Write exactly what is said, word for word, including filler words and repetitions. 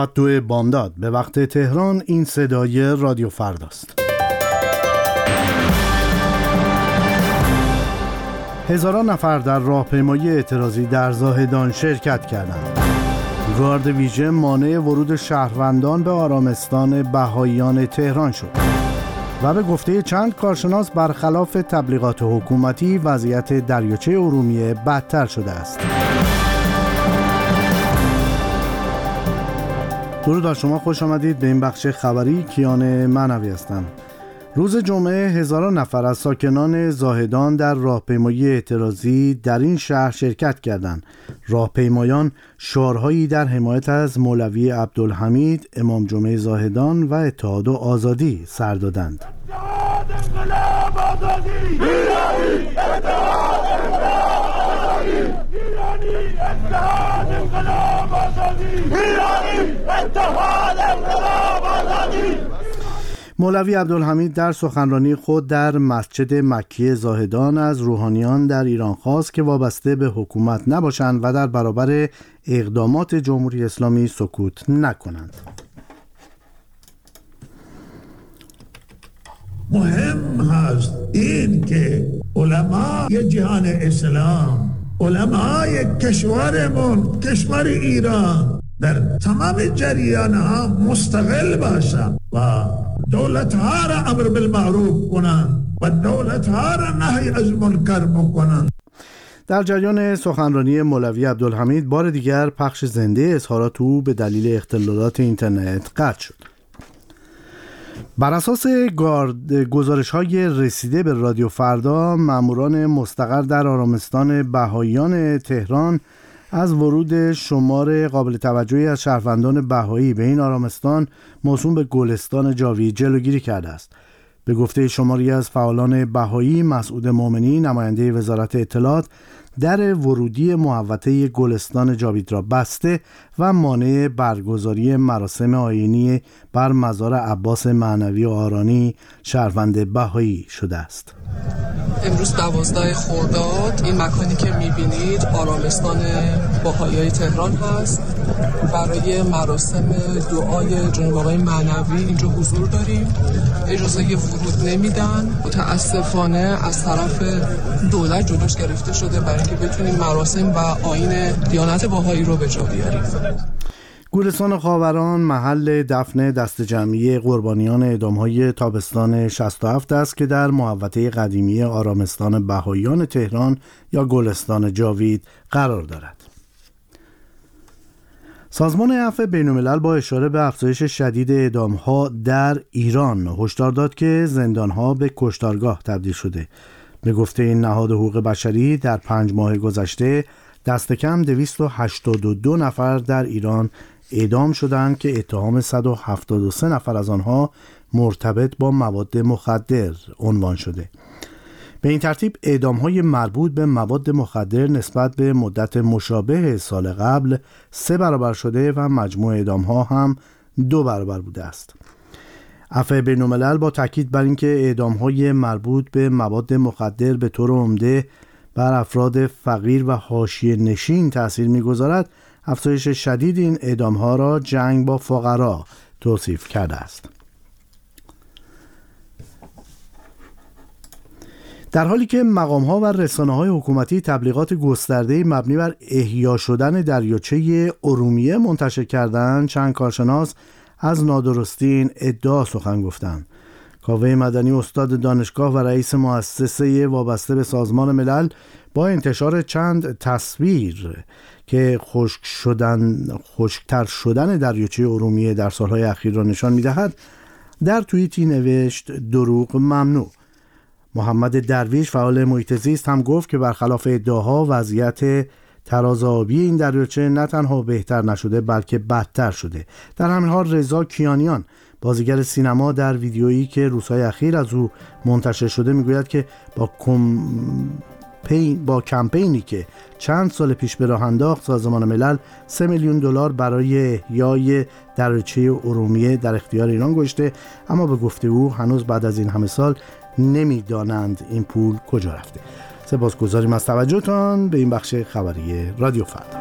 دو بامداد به وقت تهران. این صدای رادیو فرداست. هزاران نفر در راهپیمایی اعتراضی در زاهدان شرکت کردند. گارد ویژه مانع ورود شهروندان به آرامستان بهائیان تهران شد و به گفته چند کارشناس برخلاف تبلیغات حکومتی وضعیت دریاچه ارومیه بدتر شده است. درود بر شما، خوش آمدید به این بخش خبری. کیان معنوی هستم. روز جمعه هزاران نفر از ساکنان زاهدان در راهپیمایی اعتراضی در این شهر شرکت کردند. راهپیمایان شعارهایی در حمایت از مولوی عبدالحمید، امام جمعه زاهدان و اتحاد و آزادی سر دادند. مولوی عبدالحمید در سخنرانی خود در مسجد مکی زاهدان از روحانیان در ایران خواست که وابسته به حکومت نباشند و در برابر اقدامات جمهوری اسلامی سکوت نکنند. مهم هست این که علمای جهان اسلام، علمای کشورمون، کشور ایران، در تمام جریان ها مستقل باشند و دولت ها را امر بالمعروف کنند و دولت ها را نهی از منکر بکنند. در جریان سخنرانی مولوی عبدالحمید بار دیگر پخش زنده اظهارات او به دلیل اختلالات اینترنت قطع شد. بر اساس گزارش‌های رسیده به رادیو فردا، ماموران مستقر در آرامستان بهائیان تهران از ورود شمار قابل توجهی از شهروندان بهایی به این آرامستان موسوم به گلستان جاوید جلوگیری کرده است. به گفته شماری از فعالان بهایی، مسعود مومنی، نماینده وزارت اطلاعات، در ورودی محوطه گلستان جاوید را بسته و مانع برگزاری مراسم آیینی بر مزار عباس معنوی و آرانی شهروند بهایی شده است. امروز دوازده خرداد این مکانی که میبینید آرامستان بهائیای تهران هست. برای مراسم دعای جناب آقای معنوی اینجا حضور داریم. اجازه ورود نمیدن، متاسفانه از طرف دولت جلوش گرفته شده برای اینکه بتونیم مراسم و آیین دیانت بهایی رو به جا بیاریم. گورستان خاوران محل دفن دست جمعی قربانیان اعدام‌های تابستان شصت و هفت است که در محوطه قدیمی آرامستان بهائیان تهران یا گلستان جاوید قرار دارد. سازمان عفو بین‌الملل با اشاره به افزایش شدید اعدام‌ها در ایران هشدار داد که زندان‌ها به کشتارگاه تبدیل شده. به گفته این نهاد حقوق بشری، در پنج ماه گذشته دست کم دویست و هشتاد و دو نفر در ایران اعدام شدند که اتهام صد و هفتاد و سه نفر از آنها مرتبط با مواد مخدر عنوان شده. به این ترتیب اعدام‌های مربوط به مواد مخدر نسبت به مدت مشابه سال قبل سه برابر شده و مجموع اعدام‌ها هم دو برابر بوده است. عفو بین‌الملل با تاکید بر اینکه اعدام‌های مربوط به مواد مخدر به طور عمده بر افراد فقیر و حاشیه نشین تأثیر می‌گذارد، افزایش شدید این اعدام‌ها را جنگ با فقرا توصیف کرده است. در حالی که مقام‌ها و رسانه‌های حکومتی تبلیغات گسترده‌ای مبنی بر احیا شدن دریاچه ارومیه منتشر کردند، چند کارشناس از نادرستی این ادعا سخن گفتند. کاوه مدنی، استاد دانشگاه و رئیس مؤسسه وابسته به سازمان ملل، با انتشار چند تصویر که خشک شدن خشکتر شدن دریاچه ارومیه در سالهای اخیر را نشان می‌دهد، در توییتی نوشت دروغ ممنوع. محمد درویش، فعال محیط زیست، هم گفت که برخلاف ادعاها وضعیت تراز آبی این دریاچه نه تنها بهتر نشده بلکه بدتر شده. در همین حال رضا کیانیان، بازیگر سینما، در ویدیویی که روزهای اخیر از او منتشر شده میگوید که با کمپین با کمپینی که چند سال پیش به راه انداخت، سازمان ملل سه میلیون دلار برای احیای دریاچه ارومیه در اختیار ایران گذاشته، اما به گفته او هنوز بعد از این همه سال نمیدانند این پول کجا رفته. سپاسگزاریم از توجهتان به این بخش خبری رادیو فردا.